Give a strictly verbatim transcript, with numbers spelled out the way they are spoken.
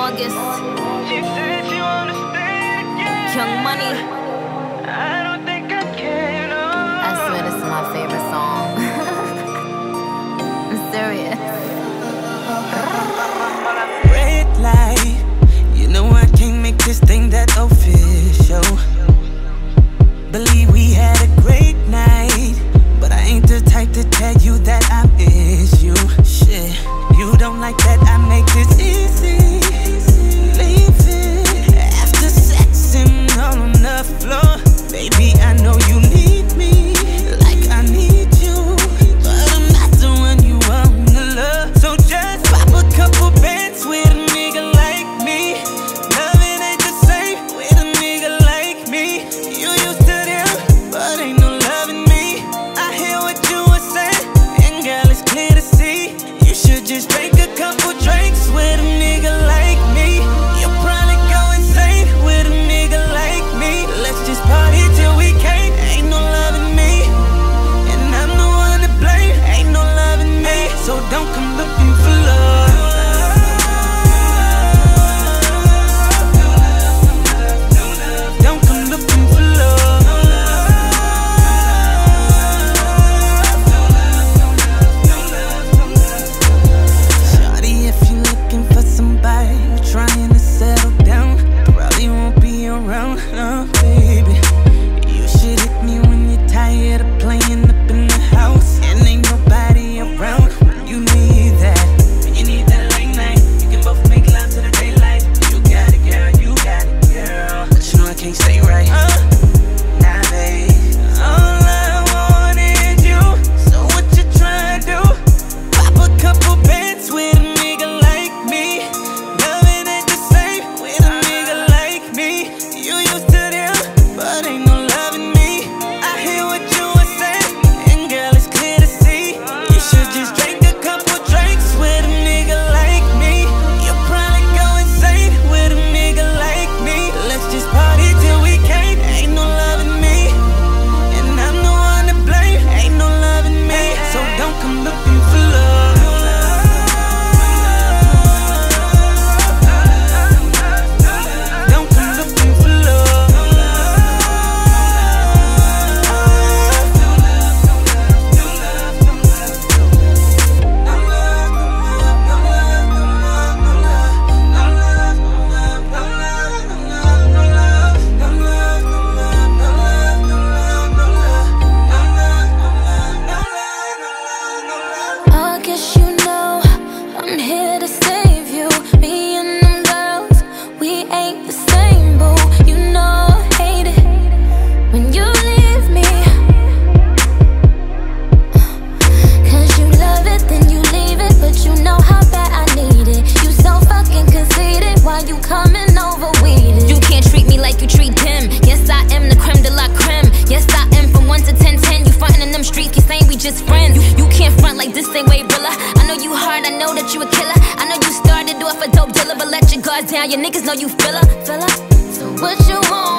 August. She said she wanna stay again. Young Money. I don't think I can. Oh. I swear this is my favorite song. I'm serious. Red light, you know I can't make this thing that official. Believe we had a great night, but I ain't the type to tell you that I miss you. Shit, you don't like that I make this easy. Leave it after sex and all on the floor. Baby, I know you need me like I need you, but I'm not the one you wanna love. So just pop a couple bands with a nigga like me. Loving ain't the same with a nigga like me. You used to them, but ain't no loving me. I hear what you were saying, and girl, it's clear to see. You should just drink a couple drinks with a nigga like me. You'll probably go insane with a nigga like me. Let's just party till we can't. Ain't no loving me, and I'm the one to blame. Ain't no loving me, so don't come looking for love. Don't come looking for love. Shawty, if you're looking for somebody trying to settle down, probably won't be around, oh baby. You should hit me when you're tired of playing up in the house and ain't nobody around when you need that. When you need that late night, you can both make love to the daylight. You got it, girl, you got it, girl. But you know I can't stay right. Uh, nah, babe. All I want is you. So what you tryna do? Pop a couple bands with a nigga like me. Loving ain't the same with a nigga like me. You used to them, but ain't no loving me. I hear what you were saying, and girl, it's clear to see. You should just drink a couple drinks with a nigga like me. You'll probably go insane with a nigga like me. Let's just party till we can't. Ain't no loving me, and I'm the one to blame. Ain't no loving me, so don't come looking for love. Don't come looking for love. I guess you know I'm here to save you. Me and them girls, we ain't the same, boo. You know I hate it when you leave me. Cause you love it, then you leave it, but you know how bad I need it. You so fucking conceited, why you coming over weeded? You can't treat me like you treat them. Yes, I am the creme de la creme. Yes, I am from one to ten, ten. You frontin' in them streets, you saying we just friends. You, you can't front like this ain't way Rilla. I know you hard, I know that you a killer. I know you started off a dope dealer, but let your guards down. Your niggas know you filler, filler. So what you want?